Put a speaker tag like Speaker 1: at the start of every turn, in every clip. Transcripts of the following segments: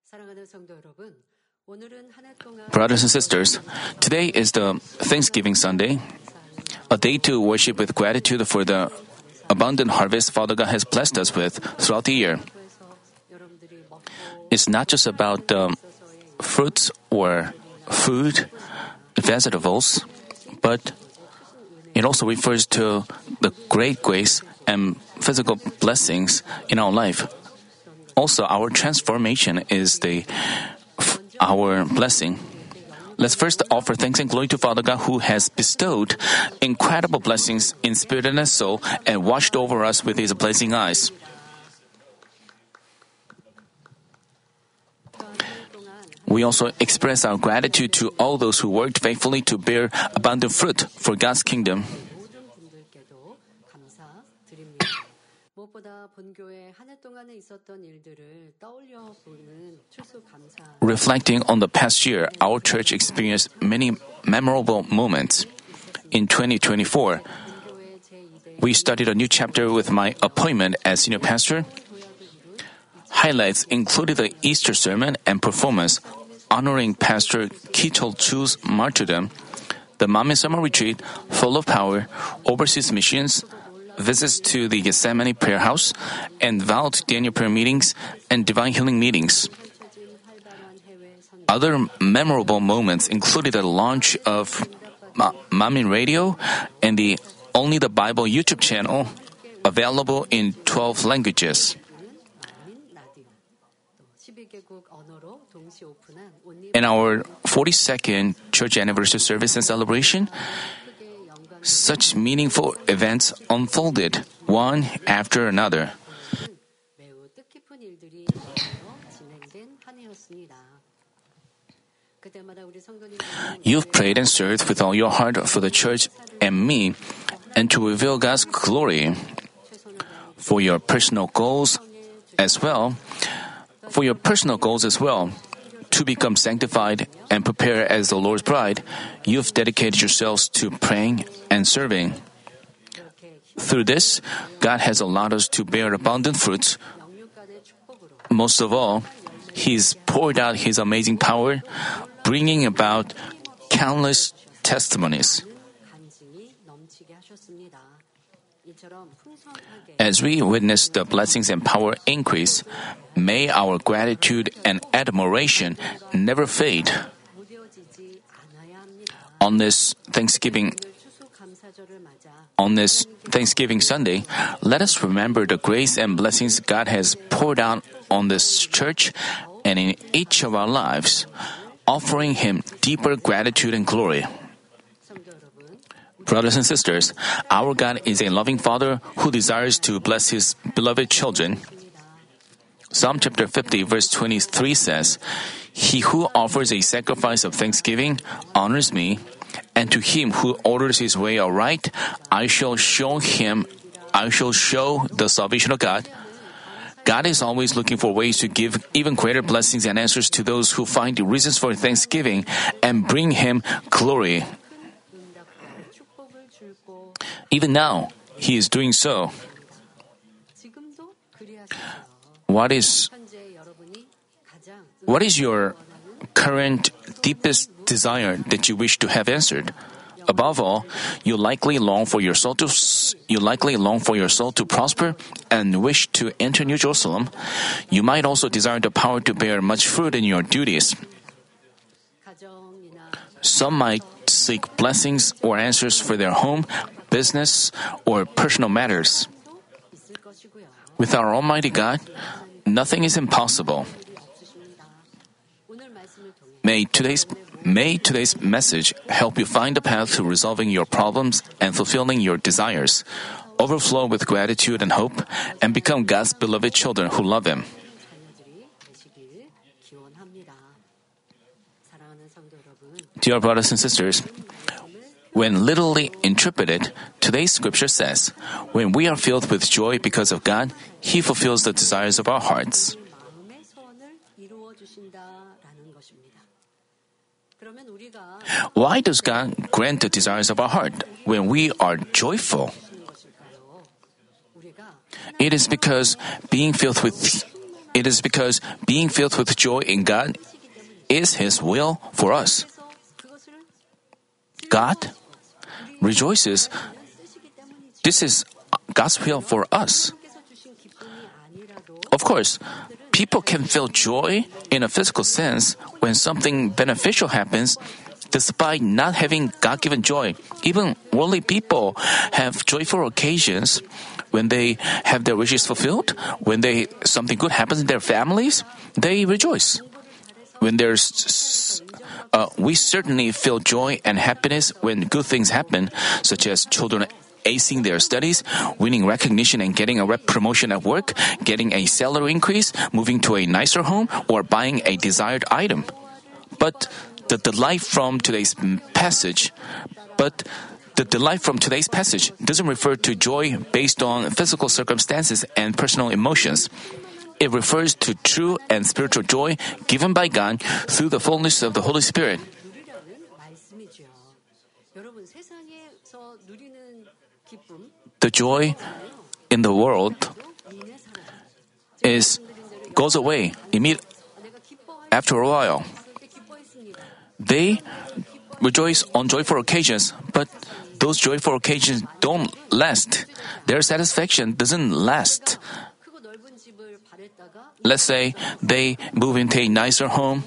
Speaker 1: Brothers and sisters, today is the Thanksgiving Sunday, a day to worship with gratitude for the abundant harvest Father God has blessed us with throughout the year. It's not just about the fruits or food, vegetables, but it also refers to the great grace and physical blessings in our life. Also, our transformation is our blessing. Let's first offer thanks and glory to Father God who has bestowed incredible blessings in spirit and in soul and watched over us with His blazing eyes. We also express our gratitude to all those who worked faithfully to bear abundant fruit for God's kingdom. Reflecting on the past year, our church experienced many memorable moments. In 2024, we studied a new chapter with my appointment as senior pastor. Highlights included the Easter sermon and performance honoring Pastor Ki-chol Chu's martyrdom, the Manmin Summer Retreat, full of power, overseas missions, visits to the Gethsemane Prayer House, and vowed Daniel prayer meetings and divine healing meetings. Other memorable moments included the launch of Manmin Radio and the Only the Bible YouTube channel, available in 12 languages. In our 42nd church anniversary service and celebration, such meaningful events unfolded one after another. You've prayed and served with all your heart for the church and me, and to reveal God's glory. For your personal goals as well, to become sanctified and prepare as the Lord's bride, you've dedicated yourselves to praying and serving. Through this, God has allowed us to bear abundant fruits. Most of all, He's poured out His amazing power, bringing about countless testimonies. As we witness the blessings and power increase, may our gratitude and admiration never fade. On this Thanksgiving Sunday, let us remember the grace and blessings God has poured out on this church and in each of our lives, offering Him deeper gratitude and glory. Brothers and sisters, our God is a loving Father who desires to bless His beloved children. Psalm chapter 50 verse 23 says, "He who offers a sacrifice of thanksgiving honors me, and to him who orders his way aright, I shall show the salvation of God." God is always looking for ways to give even greater blessings and answers to those who find reasons for thanksgiving and bring Him glory. Even now, He is doing so. What is your current deepest desire that you wish to have answered? Above all, you likely long for your soul to prosper and wish to enter New Jerusalem. You might also desire the power to bear much fruit in your duties. Some might seek blessings or answers for their home, business, or personal matters. With our Almighty God, nothing is impossible. May today's message help you find the path to resolving your problems and fulfilling your desires, overflow with gratitude and hope, and become God's beloved children who love Him. Dear brothers and sisters, when literally interpreted, today's scripture says, when we are filled with joy because of God, He fulfills the desires of our hearts. Why does God grant the desires of our heart when we are joyful? It is because being filled with It is because being filled with joy in God is His will for us. God rejoices. This is God's will for us. Of course, people can feel joy in a physical sense when something beneficial happens, despite not having God-given joy. Even worldly people have joyful occasions when they have their wishes fulfilled, when something good happens in their families, they rejoice. When we certainly feel joy and happiness when good things happen, such as children acing their studies, winning recognition and getting a promotion at work, getting a salary increase, moving to a nicer home, or buying a desired item. But the delight from today's passage doesn't refer to joy based on physical circumstances and personal emotions. It refers to true and spiritual joy given by God through the fullness of the Holy Spirit. The joy in the world goes away after a while. They rejoice on joyful occasions, but those joyful occasions don't last. Their satisfaction doesn't last. Let's say they move into a nicer home.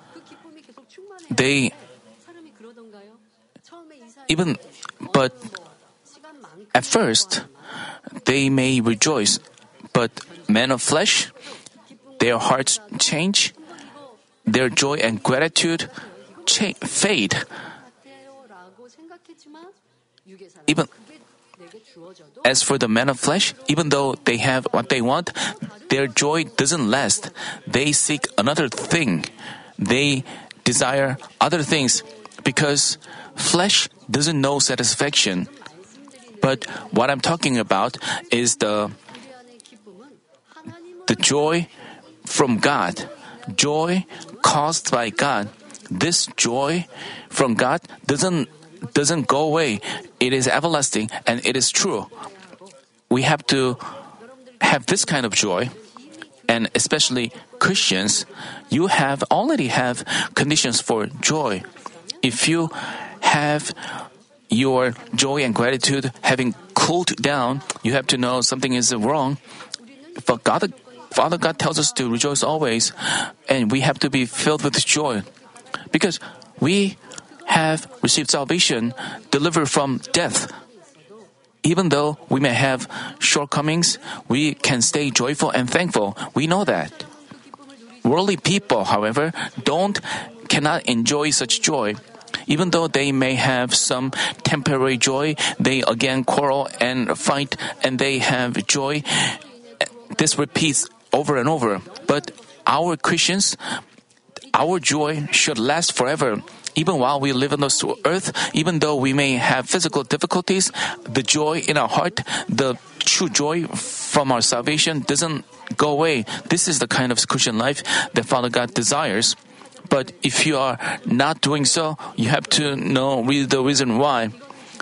Speaker 1: But at first, they may rejoice, but men of flesh, their hearts change, their joy and gratitude fade. As for the men of flesh, even though they have what they want, their joy doesn't last. They seek another thing. They desire other things because flesh doesn't know satisfaction. But what I'm talking about is the joy from God, joy caused by God. This joy from God doesn't go away. It is everlasting and it is true. We have to have this kind of joy, and especially Christians, you already have conditions for joy. If you have your joy and gratitude having cooled down, you have to know something is wrong. But Father God tells us to rejoice always, and we have to be filled with joy. Because we have received salvation, delivered from death. Even though we may have shortcomings, we can stay joyful and thankful. We know that. Worldly people, however, cannot enjoy such joy. Even though they may have some temporary joy, they again quarrel and fight, and they have joy. This repeats over and over. But our Christians, our joy should last forever. Even while we live on this earth, even though we may have physical difficulties, the joy in our heart, the true joy from our salvation doesn't go away. This is the kind of Christian life that Father God desires. But if you are not doing so, you have to know the reason why.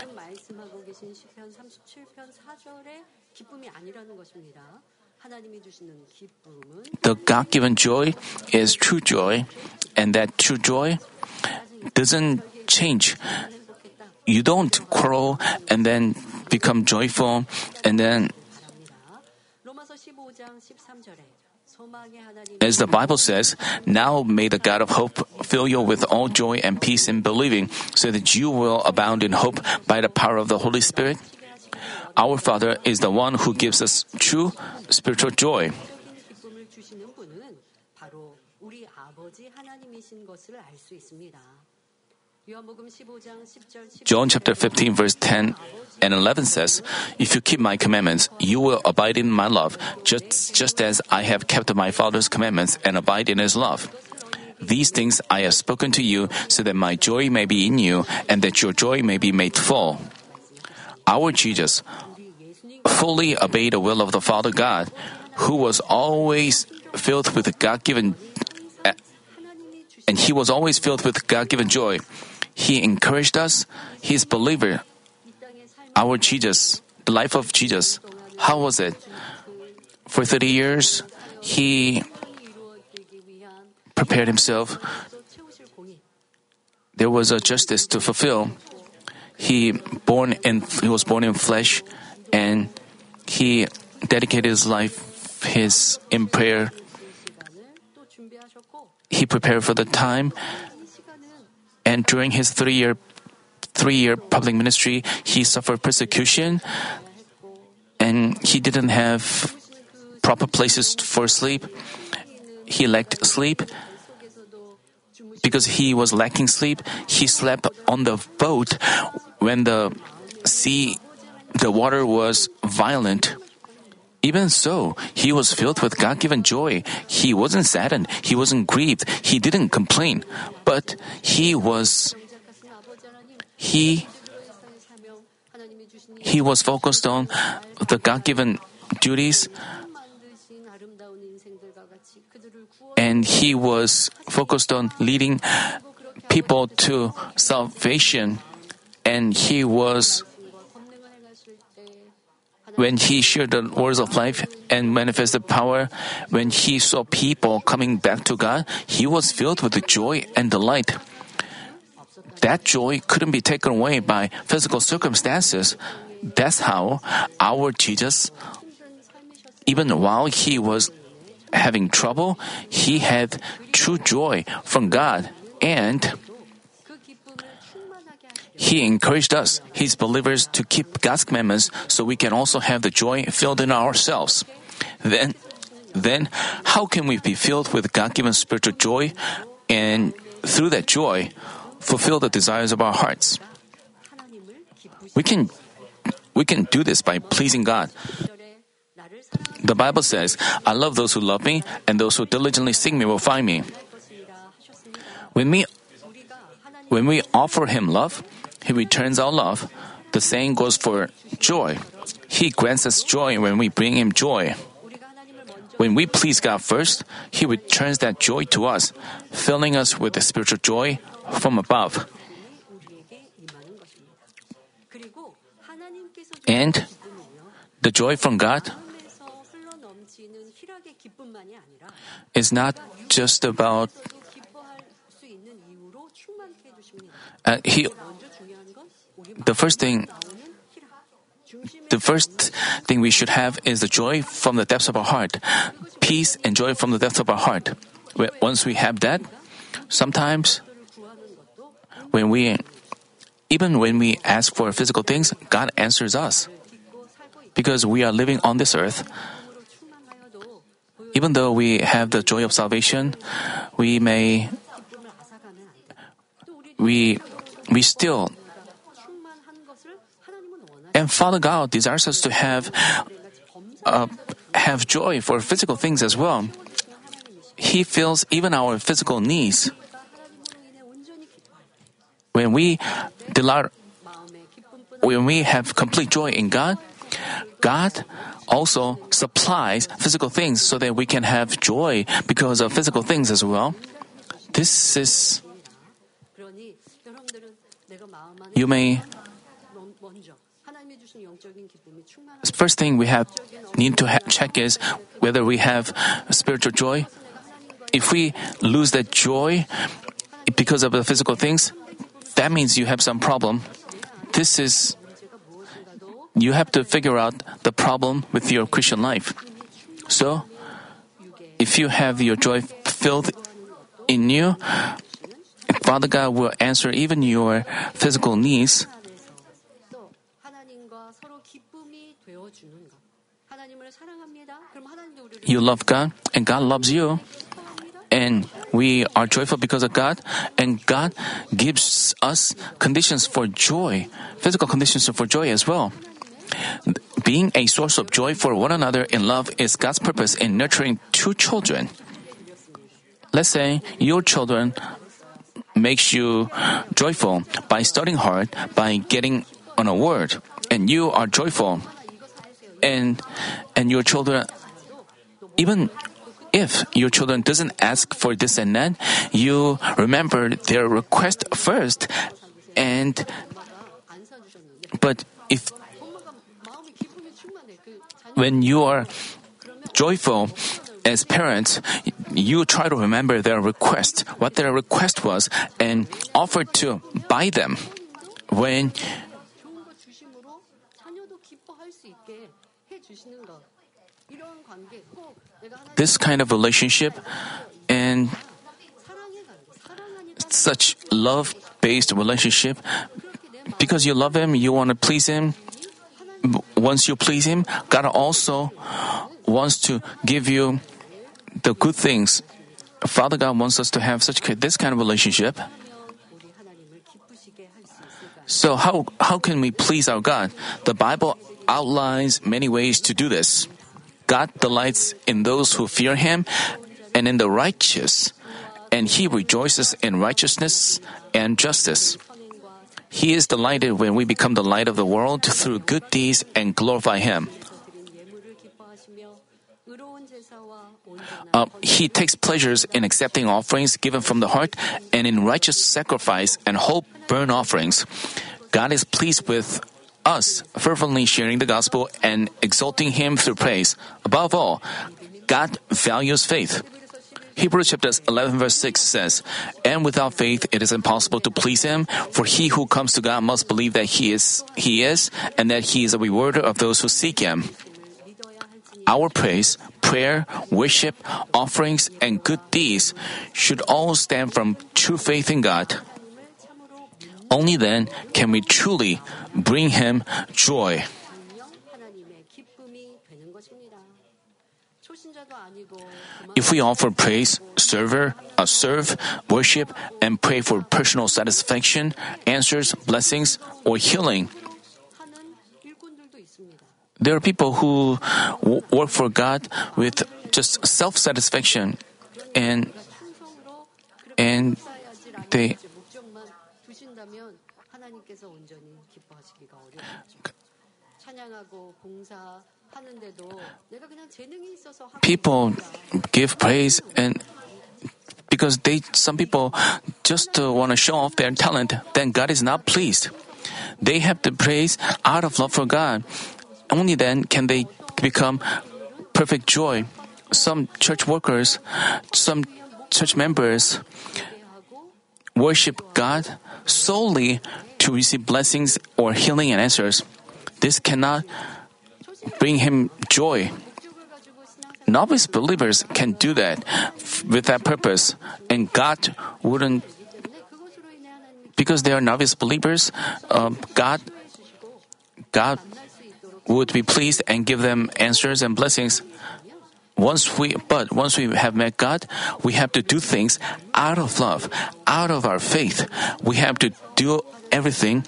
Speaker 1: The God-given joy is true joy, and that true joy doesn't change. You don't quarrel and then become joyful and then, as the Bible says, now may the God of hope fill you with all joy and peace in believing, so that you will abound in hope by the power of the Holy Spirit. Our Father is the one who gives us true spiritual joy. John chapter 15 verse 10 and 11 says, "If you keep my commandments, you will abide in my love, just as I have kept my Father's commandments and abide in his love. These things I have spoken to you, so that my joy may be in you, and that your joy may be made full." Our Jesus fully obeyed the will of the Father God, who was always filled with God-given, and he was always filled with God-given joy. He encouraged us, his believer. Our Jesus, the life of Jesus, how was it? For 30 years, he prepared himself. There was a justice to fulfill. He was born in flesh, and he dedicated his life in prayer. He prepared for the time, and during his three-year public ministry, he suffered persecution, and he didn't have proper places for sleep. He lacked sleep. Because he was lacking sleep, he slept on the boat when the water was violent. Even so, he was filled with God-given joy. He wasn't saddened. He wasn't grieved. He didn't complain. But he was focused on the God-given duties, and he was focused on leading people to salvation. And when he shared the words of life and manifested power, when he saw people coming back to God, he was filled with the joy and delight. That joy couldn't be taken away by physical circumstances. That's how our Jesus, even while he was having trouble, he had true joy from God, and he encouraged us, his believers, to keep God's commandments so we can also have the joy filled in ourselves. Then, how can we be filled with God-given spiritual joy and through that joy, fulfill the desires of our hearts? We can do this by pleasing God. The Bible says, "I love those who love me, and those who diligently seek me will find me." When we offer Him love, He returns our love. The same goes for joy. He grants us joy when we bring Him joy. When we please God first, He returns that joy to us, filling us with the spiritual joy from above. And the joy from God is not just about the first thing we should have is the joy from the depths of our heart. Peace and joy from the depths of our heart. Once we have that, sometimes even when we ask for physical things, God answers us. Because we are living on this earth, even though we have the joy of salvation, we still, and Father God desires us to have joy for physical things as well. He fills even our physical needs. When we have complete joy in God, God also supplies physical things so that we can have joy because of physical things as well. First thing we need to check is whether we have spiritual joy. If we lose that joy because of the physical things, that means you have some problem. You have to figure out the problem with your Christian life. So, if you have your joy filled in you, Father God will answer even your physical needs. You love God, and God loves you. And we are joyful because of God, and God gives us conditions for joy, physical conditions for joy as well. Being a source of joy for one another in love is God's purpose in nurturing two children. Let's say your children makes you joyful by studying hard, by getting on a word, and you are joyful. And your children, even if your children doesn't ask for this and that, you remember their request first. But when you are joyful as parents, you try to remember their request, what their request was, and offer to buy them. When
Speaker 2: 좋은 거 주심으로 자녀도 기뻐할 수 있게 해 주시는 것. 이런 관계 꼭 내가 하나님
Speaker 1: this kind of relationship and
Speaker 2: 사랑의 관계, 사랑하니까
Speaker 1: such love-based relationship, because you love Him, you want to please Him. Once you please Him, God also wants to give you the good things. Father God wants us to have this kind of relationship.
Speaker 2: 우리 하나님을 기쁘시게 할 수 있을까요?
Speaker 1: So how can we please our God? The Bible outlines many ways to do this. God delights in those who fear Him and in the righteous, and He rejoices in righteousness and justice. He is delighted when we become the light of the world through good deeds and glorify Him.
Speaker 2: 드린 예물을 기뻐하시며 의로운 제사와 온전한
Speaker 1: He takes pleasures in accepting offerings given from the heart and in righteous sacrifice and whole burnt offerings. God is pleased with us fervently sharing the gospel and exalting Him through praise. Above all, God values faith. Hebrews chapter 11 verse 6 says, "And without faith it is impossible to please Him, for he who comes to God must believe that He is, and that He is a rewarder of those who seek Him." Our praise, prayer, worship, offerings, and good deeds should all stem from true faith in God. Only then can we truly bring Him joy.
Speaker 2: 안녕 하나님의 기쁨이 되는 것입니다. 초신자도 아니고
Speaker 1: If we offer praise, serve, worship, and pray for personal satisfaction, answers, blessings, or healing,
Speaker 2: 하는 일꾼들도 있습니다.
Speaker 1: there are people who work for God with just self-satisfaction, and
Speaker 2: 충성으로
Speaker 1: and
Speaker 2: 쌓아야지라는
Speaker 1: they
Speaker 2: 목적만 두신다면 하나님께서 온전히 기뻐하시기가 어렵죠. 찬양하고 봉사하는데도 내가 그냥 재능이 있어서 하고
Speaker 1: people
Speaker 2: 있습니다.
Speaker 1: give praise and because some people just want to show off their talent, then God is not pleased. They have to praise out of love for God. Only then can they become perfect joy. Some church workers, some church members worship God solely to receive blessings or healing and answers. This cannot bring Him joy. Novice believers can do that with that purpose, and God wouldn't,
Speaker 2: 그것으로 인해 하나님이
Speaker 1: because they are novice believers, God would be pleased and give them answers and blessings. Once we have met God, we have to do things out of love, out of our faith. We have to do everything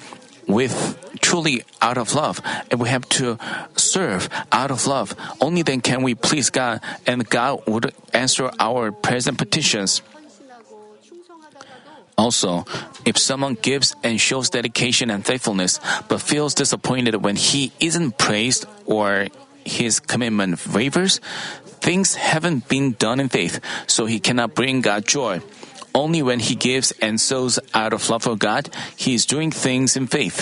Speaker 1: truly out of love, and we have to serve out of love. Only then can we please God, and God would answer our prayers and petitions.
Speaker 2: 헌신하고 충성하다가도
Speaker 1: Also, if someone gives and shows dedication and faithfulness, but feels disappointed when he isn't praised or his commitment wavers, things haven't been done in faith, so he cannot bring God joy. Only when he gives and sows out of love for God, he is doing things in faith.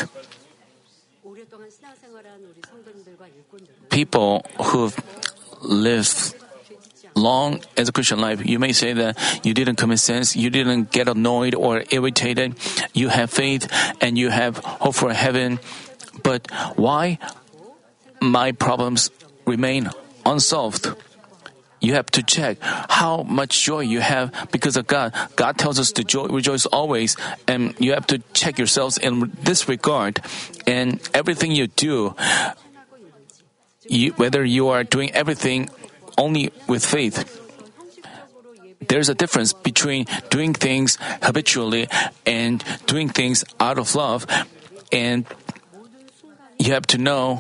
Speaker 2: 오랫동안 신앙생활한 우리 성도님들과 일꾼들은
Speaker 1: People who've lived long as a Christian life, you may say that you didn't commit sins, you didn't get annoyed or irritated, you have faith and you have hope for heaven. But why my problems remain unsolved? You have to check how much joy you have because of God. God tells us to rejoice always, and you have to check yourselves in this regard. And everything you do, whether you are doing everything only with faith, there's a difference between doing things habitually and doing things out of love. And you have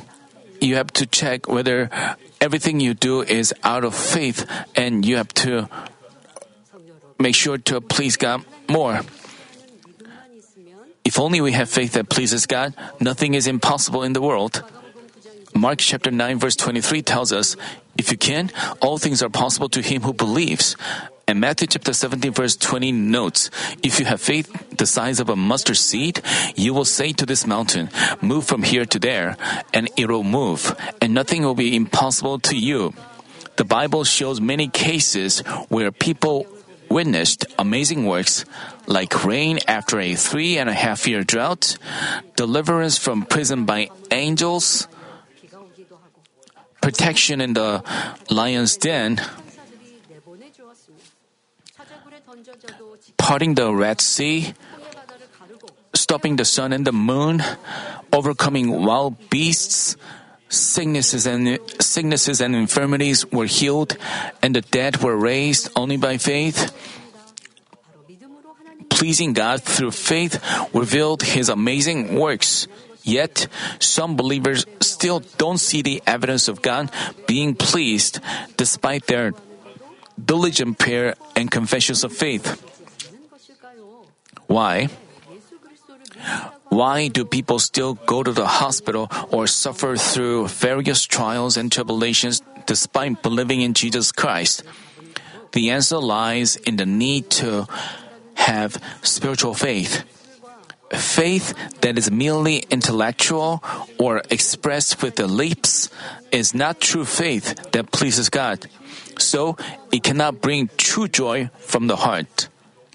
Speaker 1: to check whether everything you do is out of faith, and you have to make sure to please God more.
Speaker 2: 믿음만 있으면
Speaker 1: If only we have faith that pleases God, nothing is impossible in the world. Mark chapter 9 verse 23 tells us, "If you can, all things are possible to him who believes." And Matthew chapter 17 verse 20 notes, "If you have faith the size of a mustard seed, you will say to this mountain, 'Move from here to there,' and it will move, and nothing will be impossible to you." The Bible shows many cases where people witnessed amazing works like rain after a 3.5-year drought, deliverance from prison by angels, protection in the lion's den, parting the Red Sea, stopping the sun and the moon, overcoming wild beasts, sicknesses and infirmities were healed, and the dead were raised only by faith. Pleasing God through faith revealed His amazing works. Yet, some believers still don't see the evidence of God being pleased despite their diligent prayer and confessions of faith. Why? Why do people still go to the hospital or suffer through various trials and tribulations despite believing in Jesus Christ? The answer lies in the need to have spiritual faith. Faith that is merely intellectual or expressed with the lips is not true faith that pleases God. So, it cannot bring true joy from the heart.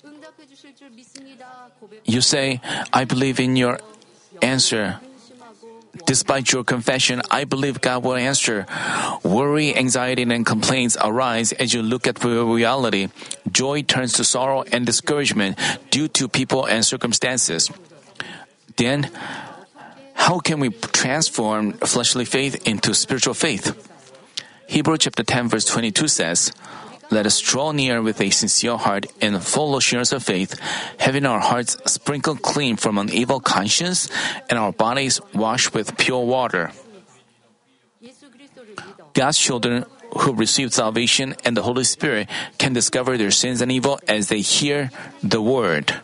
Speaker 1: You say, I believe in your answer. Despite your confession, I believe God will answer. Worry, anxiety, and complaints arise as you look at reality. Joy turns to sorrow and discouragement due to people and circumstances. Then, how can we transform fleshly faith into spiritual faith? Hebrews chapter 10 verse 22 says, Let us draw near with a sincere heart and full assurance of faith, having our hearts sprinkled clean from an evil conscience and our bodies washed with pure water. God's children who receive salvation and the Holy Spirit can discover their sins and evil as they hear the Word.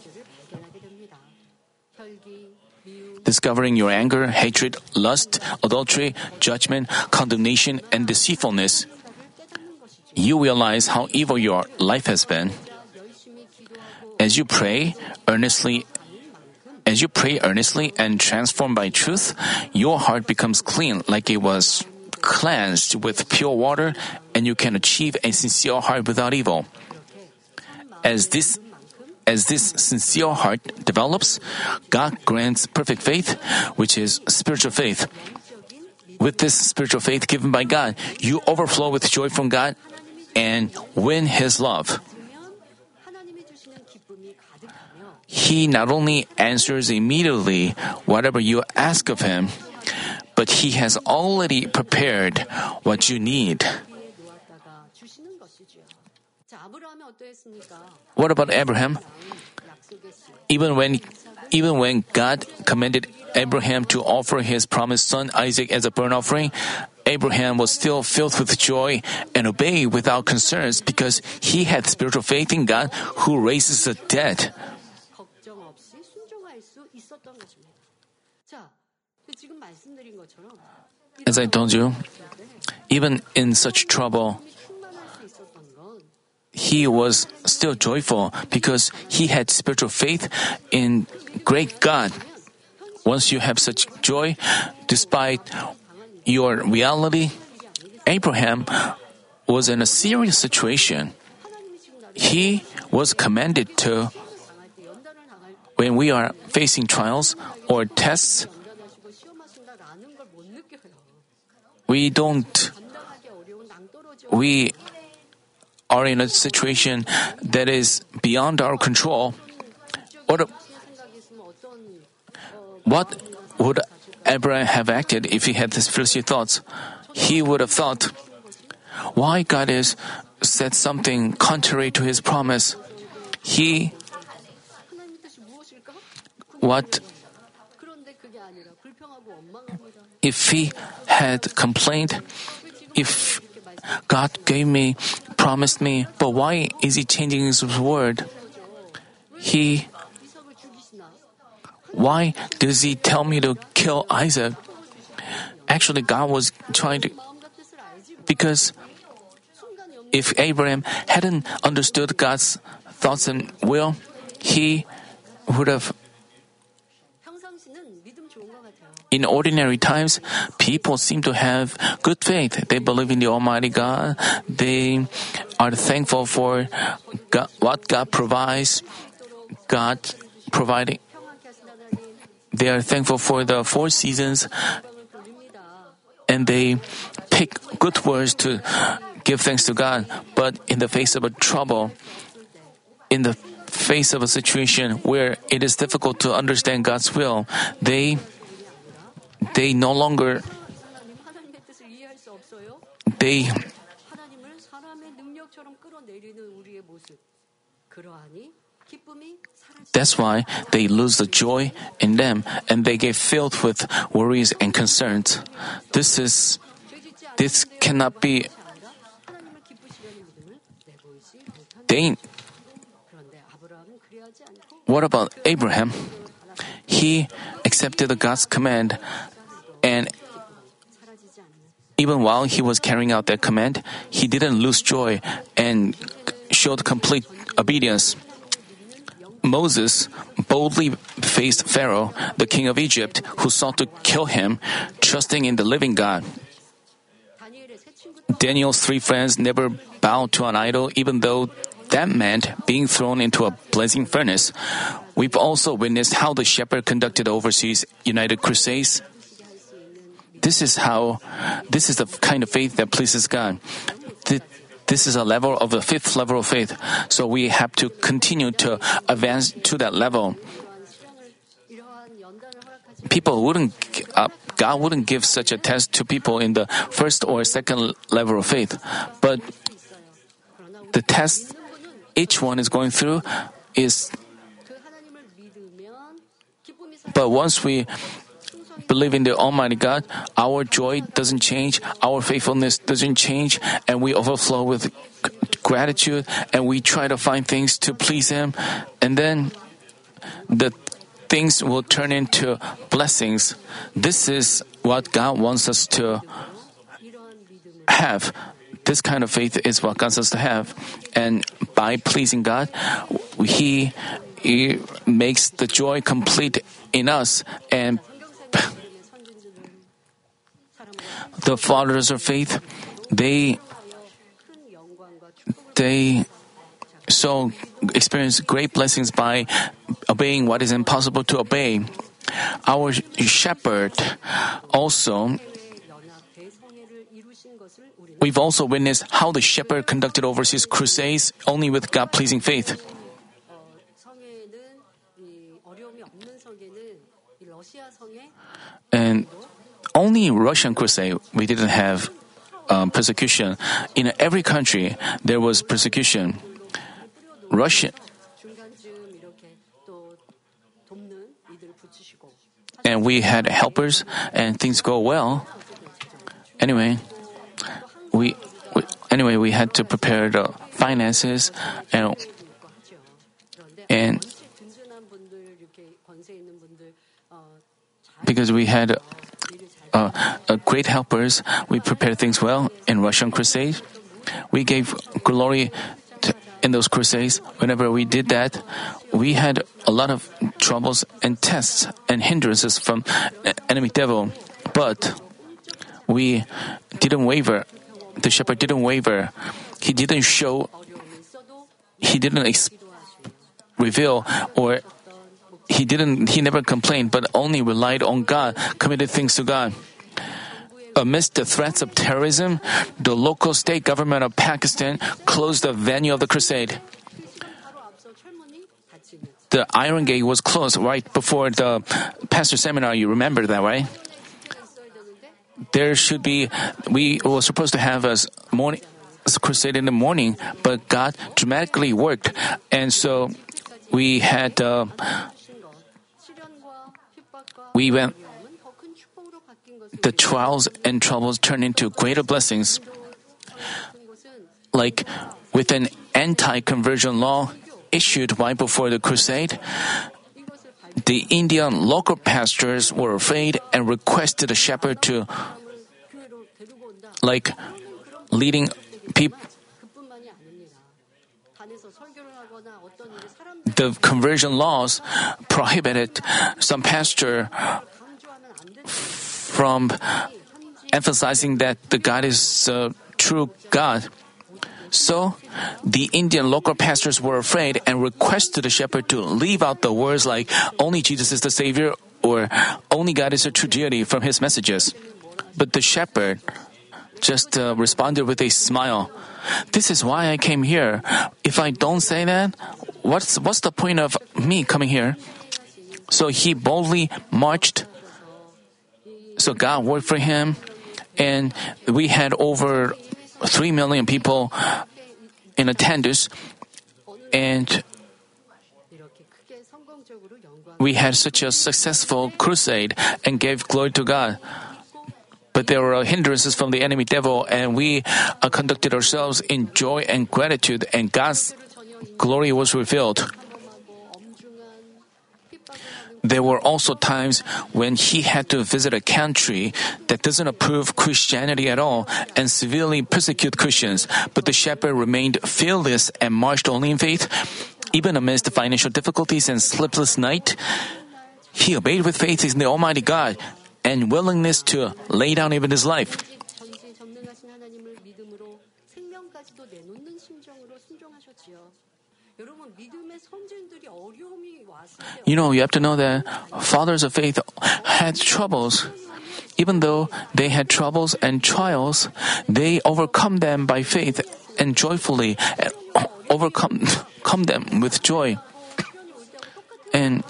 Speaker 1: Discovering your anger, hatred, lust, adultery, judgment, condemnation, and deceitfulness, you realize how evil your life has been. As you pray earnestly and transformed by truth, your heart becomes clean like it was cleansed with pure water, and you can achieve a sincere heart without evil. As this sincere heart develops, God grants perfect faith, which is spiritual faith. With this spiritual faith given by God, you overflow with joy from God and win His love. He not only answers immediately whatever you ask of Him, but He has already prepared what you need. What about Abraham? Even when God commanded Abraham to offer his promised son Isaac as a burnt offering, Abraham was still filled with joy and obeyed without concerns because he had spiritual faith in God who raises the dead. As I told you, even in such trouble, he was still joyful because he had spiritual faith in great God. Once you have such joy, despite your reality, Abraham was in a serious situation. He was commanded to, when we are facing trials or tests, we are in a situation that is beyond our control. What would Abraham have acted if he had these fleshly thoughts? He would have thought, why God has said something contrary to His promise? If he had complained, if God promised me, but why is He changing His word? Why does He tell me to kill Isaac? Actually, God was trying to, because if Abraham hadn't understood God's thoughts and will, he would have In ordinary times, people seem to have good faith. They believe in the Almighty God. They are thankful for God, what God provides. God providing.
Speaker 2: 평안케 하신 하나님,
Speaker 1: They are thankful for the 4 seasons,
Speaker 2: 영광을 돌립니다.
Speaker 1: and they pick good words to give thanks to God. But in the face of a trouble, in the face of a situation where it is difficult to understand God's will, they no longer
Speaker 2: 하나님의 뜻을 이해할 수 없어요.
Speaker 1: they
Speaker 2: 하나님을 사람의 능력처럼 끌어내리는 우리의 모습. 그러하니 기쁨이 사라지지
Speaker 1: that's why they lose the joy in them and they get filled with worries and concerns. This cannot be.
Speaker 2: 아니라 하나님을 기쁘시려는 믿음을 내보이지 못한다.
Speaker 1: They,
Speaker 2: 그런데 아브라함은 그리하지 않고
Speaker 1: what about Abraham? He accepted God's command, and
Speaker 2: 사라지지 않는
Speaker 1: even while he was carrying out that command, he didn't lose joy and showed complete obedience. Moses boldly faced Pharaoh, the king of Egypt, who sought to kill him, trusting in the living God.
Speaker 2: 다니엘의 세 친구 또
Speaker 1: Daniel's 3 friends never bowed to an idol, even though that meant being thrown into a blazing furnace. We've also witnessed how the shepherd conducted overseas United Crusades. This is the kind of faith that pleases God. This is a level of the 5th level of faith. So we have to continue to advance to that level.
Speaker 2: 이러한 연단을 허락하지
Speaker 1: God wouldn't give such a test to people in the 1st or 2nd level of faith. But the test each one is going through is,
Speaker 2: 그 하나님을 믿으면 기쁨이
Speaker 1: but once we believe in the Almighty God, our joy doesn't change, our faithfulness doesn't change, and we overflow with gratitude, and we try to find things to please Him, and then the things will turn into blessings. This is what God wants us to
Speaker 2: 이러한 믿음을
Speaker 1: have. This kind of faith is what God wants us to have. And by pleasing God, He makes the joy complete in us. And the fathers of faith, they so experience great blessings by obeying what is impossible to obey. Our shepherd also,
Speaker 2: 연합 대성회를 이루신 것을 우리는
Speaker 1: we've also witnessed how the shepherd conducted overseas crusades only with God-pleasing faith.
Speaker 2: 성회는 이 어려움이 없는 성회는 이 러시아 성회
Speaker 1: And only Russian crusade, we didn't have persecution. In every country, there was persecution. Russia,
Speaker 2: 중간쯤 이렇게 또 돕는 이들을 붙이시고
Speaker 1: and we had helpers, and things go well. Anyway, we had to prepare the finances, and
Speaker 2: 그런데 든든한 분들 이렇게 권세 있는 분들
Speaker 1: because we had great helpers, we prepared things well in Russian crusade. We gave glory in those crusades. Whenever we did that, we had a lot of troubles and tests and hindrances from enemy devil. But we didn't waver. The shepherd didn't waver. He didn't show,
Speaker 2: 어려움이 있어도
Speaker 1: he didn't reveal, or he never complained, but only relied on God, committed things to God. Amidst the threats of terrorism, the local state government of Pakistan closed the venue of the crusade.
Speaker 2: 바로 앞서 철문이 닫히는
Speaker 1: The Iron Gate was closed right before the pastor seminar. You remember that, right?
Speaker 2: 있어야 되는데
Speaker 1: There should be, we were supposed to have a morning crusade in the morning, but God dramatically worked. And so we had,
Speaker 2: 주신 것 시련과 핍박과
Speaker 1: we went,
Speaker 2: 어려움은 더 큰 축복으로 바뀐 것을
Speaker 1: the trials and troubles turned into greater blessings.
Speaker 2: 같은 것은
Speaker 1: Like with an anti-conversion law issued right before the crusade,
Speaker 2: 이것을 발
Speaker 1: the Indian local pastors were afraid and requested the shepherd to,
Speaker 2: 교회로 데리고 온다.
Speaker 1: like, leading people.
Speaker 2: 그뿐만이 아닙니다. 단에서 설교를 하거나 어떤 일을 사람들
Speaker 1: The conversion laws prohibited some pastor
Speaker 2: 강조하면 안
Speaker 1: from emphasizing that the God is a true God. So, the Indian local pastors were afraid and requested the shepherd to leave out the words like, only Jesus is the Savior, or only God is a true deity from his messages. But the shepherd just responded with a smile. This is why I came here. If I don't say that, what's the point of me coming here? So he boldly marched. So God worked for him, and we had over 3 million people in attendance, and we had such a successful crusade and gave glory to God. But there were hindrances from the enemy devil, and we conducted ourselves in joy and gratitude, and God's glory was revealed. There were also times when he had to visit a country that doesn't approve Christianity at all and severely persecute Christians, but the shepherd remained fearless and marched only in faith. Even amidst financial difficulties and sleepless night, he obeyed with faith in the Almighty God and willingness to lay down even his life. You have to know that fathers of faith had troubles. Even though they had troubles and trials, they overcome them by faith and joyfully and overcome them with joy. And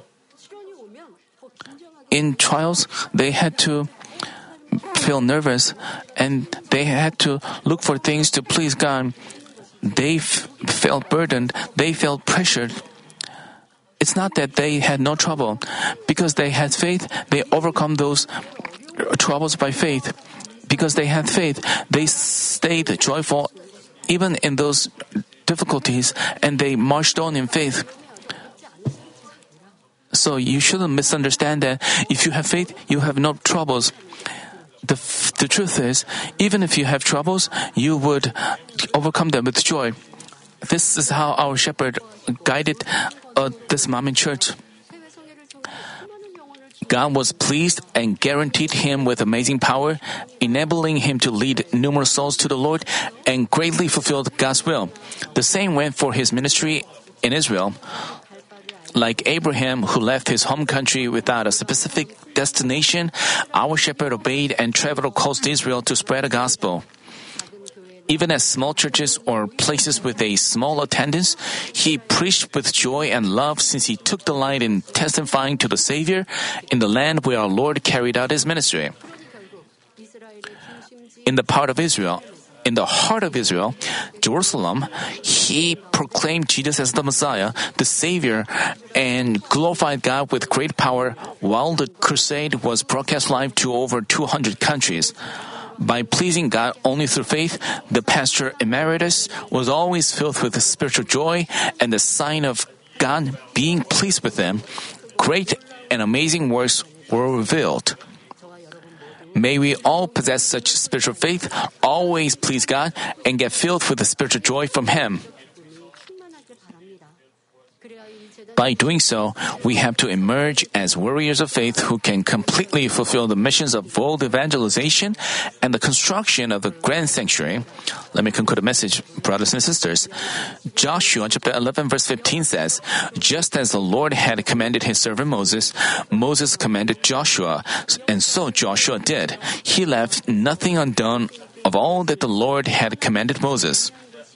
Speaker 1: in trials, they had to feel nervous and they had to look for things to please God. They felt burdened. They felt pressured. It's not that they had no trouble. Because they had faith, they overcome those troubles by faith. Because they had faith, they stayed joyful even in those difficulties, and they marched on in faith. So you shouldn't misunderstand that if you have faith, you have no troubles. The truth is, even if you have troubles, you would overcome them with joy. This is how our shepherd guided this mom in church. God was pleased and guaranteed him with amazing power, enabling him to lead numerous souls to the Lord and greatly fulfilled God's will. The same went for his ministry in Israel. Like Abraham, who left his home country without a specific destination, our shepherd obeyed and traveled across Israel to spread the gospel. Even at small churches or places with a small attendance, he preached with joy and love since he took delight in testifying to the Savior in the land where our Lord carried out his ministry. In the heart of Israel, Jerusalem, he proclaimed Jesus as the Messiah, the Savior, and glorified God with great power while the crusade was broadcast live to over 200 countries. By pleasing God only through faith, the pastor emeritus was always filled with spiritual joy, and the sign of God being pleased with them, great and amazing works were revealed. May we all possess such spiritual faith, always please God, and get filled with the spiritual joy from Him. By doing so, we have to emerge as warriors of faith who can completely fulfill the missions of world evangelization and the construction of the grand sanctuary. Let me conclude the message, brothers and sisters. Joshua chapter 11 verse 15 says, "Just as the Lord had commanded his servant Moses, Moses commanded Joshua, and so Joshua did. He left nothing undone of all that the Lord had commanded Moses."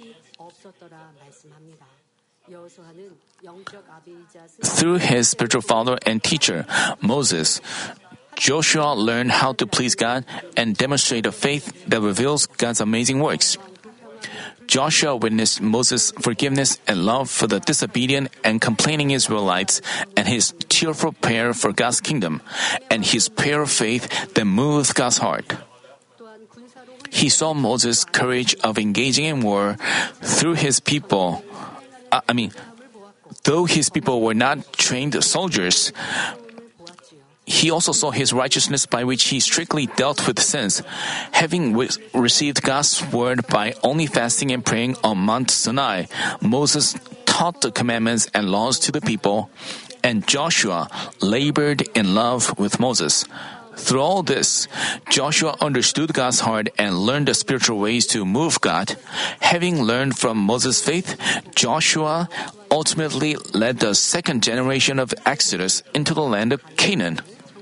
Speaker 1: Through his spiritual father and teacher, Moses, Joshua learned how to please God and demonstrate a faith that reveals God's amazing works. Joshua witnessed Moses' forgiveness and love for the disobedient and complaining Israelites and his tearful prayer for God's kingdom and his prayer of faith that moved God's heart. He saw Moses' courage of engaging in war through his people. Though his people were not trained soldiers, he also saw his righteousness by which he strictly dealt with sins. Having received God's word by only fasting and praying on Mount Sinai, Moses taught the commandments and laws to the people, and Joshua labored in love with Moses. Through all this, Joshua understood God's heart and learned the spiritual ways to move God. Having learned from Moses' faith, Joshua ultimately led the second generation of Exodus into the land of Canaan.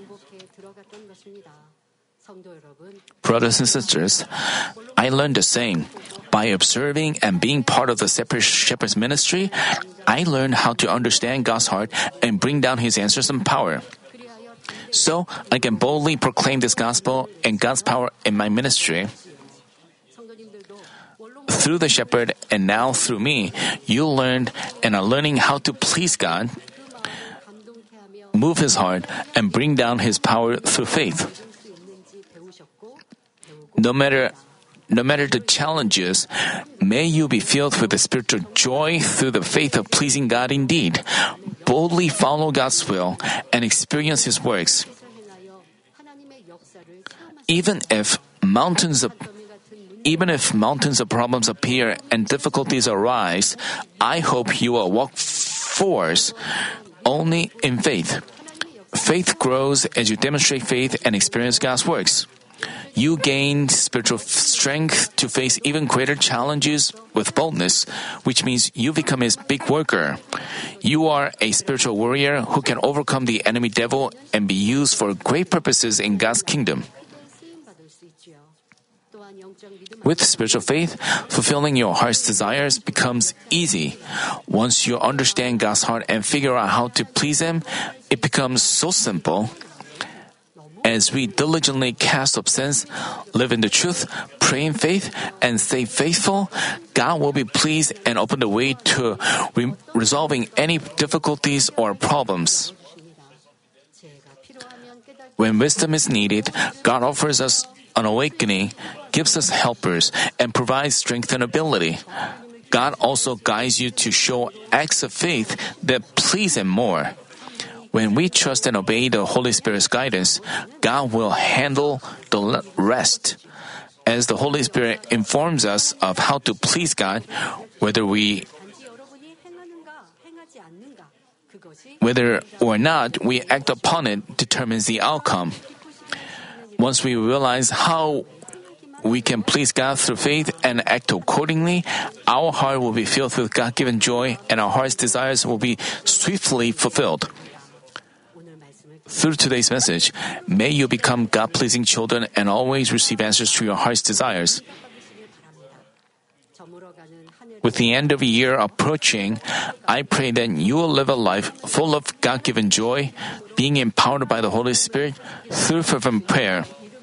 Speaker 1: Brothers and sisters, I learned the saying. By observing and being part of the shepherd's ministry, I learned how to understand God's heart and bring down His answers and power. So, I can boldly proclaim this gospel and God's power in my ministry. Through the shepherd and now through me, you learned and are learning how to please God, move His heart, and bring down His power through faith. No matter the challenges, may you be filled with the spiritual joy through the faith of pleasing God indeed. Boldly follow God's will and experience His works. Even if mountains of problems appear and difficulties arise, I hope you will walk forward only in faith. Faith grows as you demonstrate faith and experience God's works. You gain spiritual strength to face even greater challenges with boldness, which means you become His big worker. You are a spiritual warrior who can overcome the enemy devil and be used for great purposes in God's kingdom. With spiritual faith, fulfilling your heart's desires becomes easy. Once you understand God's heart and figure out how to please Him, it becomes so simple. As we diligently cast off sins, live in the truth, pray in faith, and stay faithful, God will be pleased and open the way to resolving any difficulties or problems. When wisdom is needed, God offers us an awakening, gives us helpers, and provides strength and ability. God also guides you to show acts of faith that please Him more. When we trust and obey the Holy Spirit's guidance, God will handle the rest. As the Holy Spirit informs us of how to please God, whether or not we act upon it determines the outcome. Once we realize how we can please God through faith and act accordingly, our heart will be filled with God-given joy and our heart's desires will be swiftly fulfilled. Through today's message, may you become God-pleasing children and always receive answers to your heart's desires. With the end of the year approaching, I pray that you will live a life full of God-given joy, being empowered by the Holy Spirit through fervent prayer.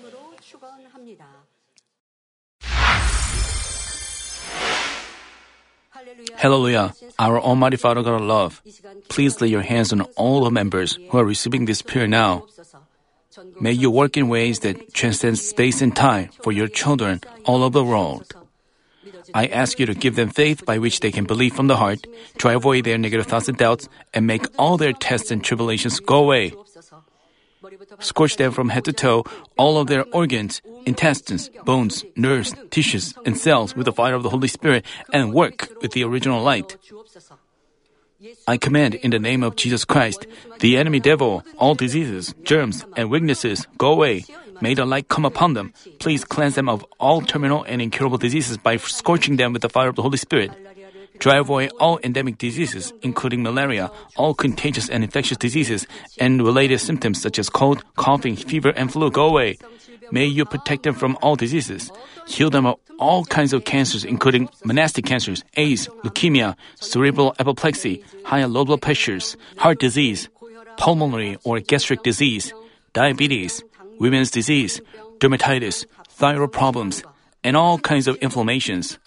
Speaker 3: Hallelujah, our Almighty Father God of love, please lay your hands on all the members who are receiving this prayer now. May you work in ways that transcend space and time for your children all over the world. I ask you to give them faith by which they can believe from the heart, drive away their negative thoughts and doubts, and make all their tests and tribulations go away. Scorch them from head to toe, all of their organs, intestines, bones, nerves, tissues, and cells with the fire of the Holy Spirit and work with the original light. I command in the name of Jesus Christ, the enemy devil, all diseases, germs, and weaknesses, go away. May the light come upon them. Please cleanse them of all terminal and incurable diseases by scorching them with the fire of the Holy Spirit. Drive away all endemic diseases, including malaria, all contagious and infectious diseases, and related symptoms such as cold, coughing, fever, and flu go away. May you protect them from all diseases. Heal them of all kinds of cancers, including monastic cancers, AIDS, leukemia, cerebral apoplexy, high and low blood pressures, heart disease, pulmonary or gastric disease, diabetes, women's disease, dermatitis, thyroid problems, and all kinds of inflammations.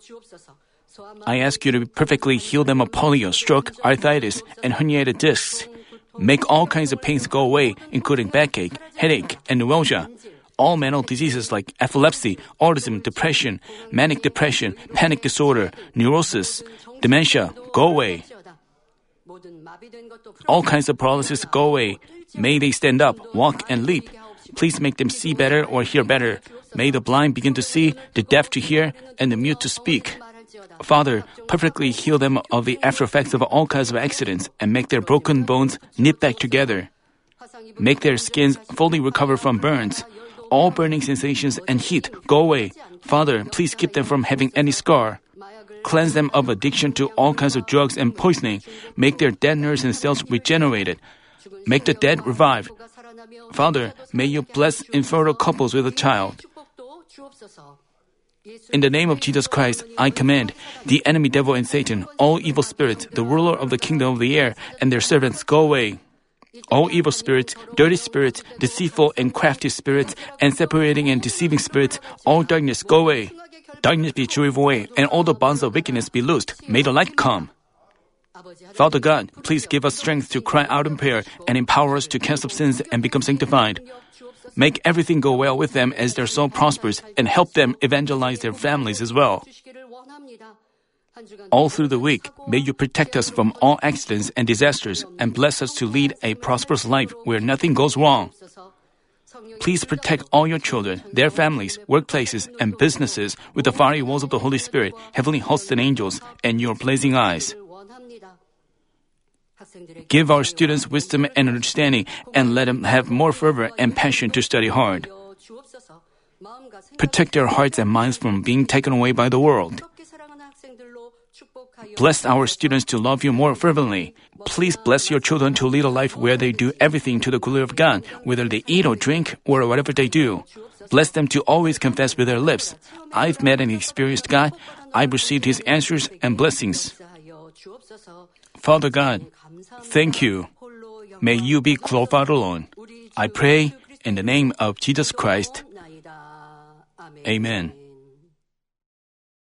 Speaker 3: I ask you to perfectly heal them of polio, stroke, arthritis, and herniated discs. Make all kinds of pains go away, including backache, headache, and neuralgia. All mental diseases like epilepsy, autism, depression, manic depression, panic disorder, neurosis, dementia, go away. All kinds of paralysis go away. May they stand up, walk, and leap. Please make them see better or hear better. May the blind begin to see, the deaf to hear, and the mute to speak. Father, perfectly heal them of the after effects of all kinds of accidents and make their broken bones knit back together. Make their skins fully recover from burns. All burning sensations and heat go away. Father, please keep them from having any scar. Cleanse them of addiction to all kinds of drugs and poisoning. Make their dead nerves and cells regenerated. Make the dead revive. Father, may you bless infertile couples with a child. In the name of Jesus Christ, I command the enemy devil and Satan, all evil spirits, the ruler of the kingdom of the air, and their servants go away. All evil spirits, dirty spirits, deceitful and crafty spirits, and separating and deceiving spirits, all darkness go away. Darkness be driven away, and all the bonds of wickedness be loosed. May the light come. Father God, please give us strength to cry out in prayer and empower us to cast off sins and become sanctified. Make everything go well with them as their soul prospers and help them evangelize their families as well. All through the week, may you protect us from all accidents and disasters and bless us to lead a prosperous life where nothing goes wrong. Please protect all your children, their families, workplaces, and businesses with the fiery walls of the Holy Spirit, heavenly hosts and angels, and your blazing eyes. Give our students wisdom and understanding and let them have more fervor and passion to study hard. Protect their hearts and minds from being taken away by the world. Bless our students to love you more fervently. Please bless your children to lead a life where they do everything to the glory of God, whether they eat or drink or whatever they do. Bless them to always confess with their lips, I've met and experienced God. I've received His answers and blessings. Father God, thank you. May you be glorified alone. I pray in the name of Jesus Christ. Amen.